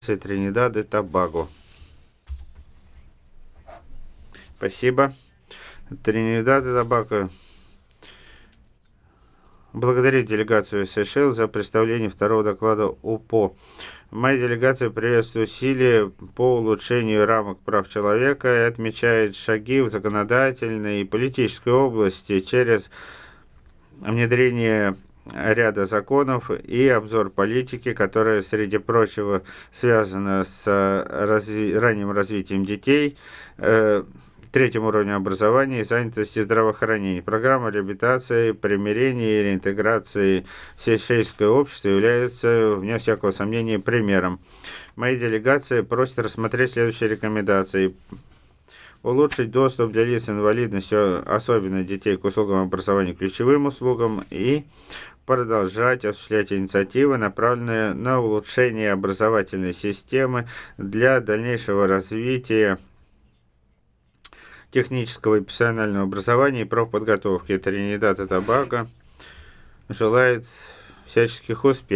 Тринидад и Тобаго. Спасибо. Тринидад и Тобаго благодарит делегацию Сейшел за представление второго доклада УПО. Моя делегация приветствует усилия по улучшению рамок прав человека и отмечает шаги в законодательной и политической области через внедрение ряда законов и обзор политики, которая, среди прочего, связана с ранним развитием детей, третьим уровнем образования и занятости здравоохранения. Программа реабилитации, примирения и реинтеграции в сейшельское общество является, вне всякого сомнения, примером. Моя делегация просит рассмотреть следующие рекомендации. Улучшить доступ для лиц с инвалидностью, особенно детей, к услугам образования, ключевым услугам, и продолжать осуществлять инициативы, направленные на улучшение образовательной системы для дальнейшего развития технического и профессионального образования и профподготовки. Тринидад и Тобаго желает всяческих успехов.